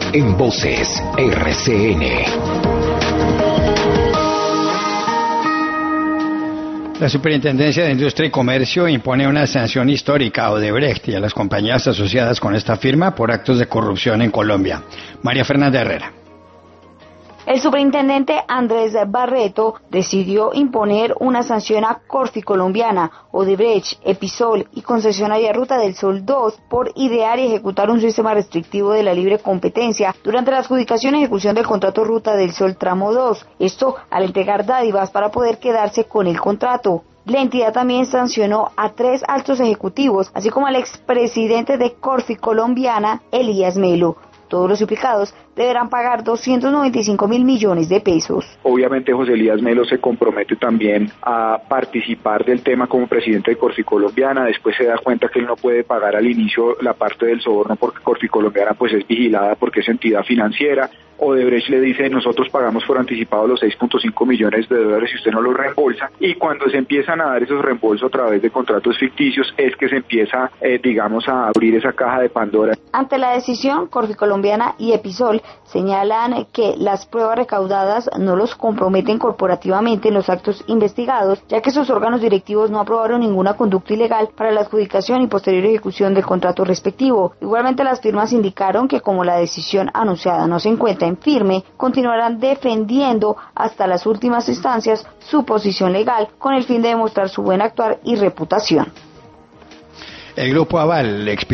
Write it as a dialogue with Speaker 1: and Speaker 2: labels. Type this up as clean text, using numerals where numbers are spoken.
Speaker 1: en Voces RCN.
Speaker 2: La Superintendencia de Industria y Comercio impone una sanción histórica a Odebrecht y a las compañías asociadas con esta firma por actos de corrupción en Colombia. María Fernanda Herrera.
Speaker 3: El superintendente Andrés Barreto decidió imponer una sanción a Corfi Colombiana, Odebrecht, Episol y Concesionaria Ruta del Sol 2 por idear y ejecutar un sistema restrictivo de la libre competencia durante la adjudicación y ejecución del contrato Ruta del Sol Tramo 2. Esto al entregar dádivas para poder quedarse con el contrato. La entidad también sancionó a 3 altos ejecutivos, así como al expresidente de Corfi Colombiana, Elías Melo. Todos los implicados deberán pagar 295.000 millones de pesos.
Speaker 4: Obviamente José Elías Melo se compromete también a participar del tema como presidente de Corfi Colombiana. Después se da cuenta que él no puede pagar al inicio la parte del soborno porque Corfi Colombiana pues es vigilada porque es entidad financiera. Odebrecht le dice, nosotros pagamos por anticipado los 6.5 millones de dólares y usted no los reembolsa. Y cuando se empiezan a dar esos reembolsos a través de contratos ficticios es que se empieza, a abrir esa caja de Pandora.
Speaker 3: Ante la decisión, Corfi Colombiana y Episol señalan que las pruebas recaudadas no los comprometen corporativamente en los actos investigados, ya que sus órganos directivos no aprobaron ninguna conducta ilegal para la adjudicación y posterior ejecución del contrato respectivo. Igualmente, las firmas indicaron que como la decisión anunciada no se encuentra en firme, continuarán defendiendo hasta las últimas instancias su posición legal con el fin de demostrar su buen actuar y reputación.
Speaker 2: El Grupo Aval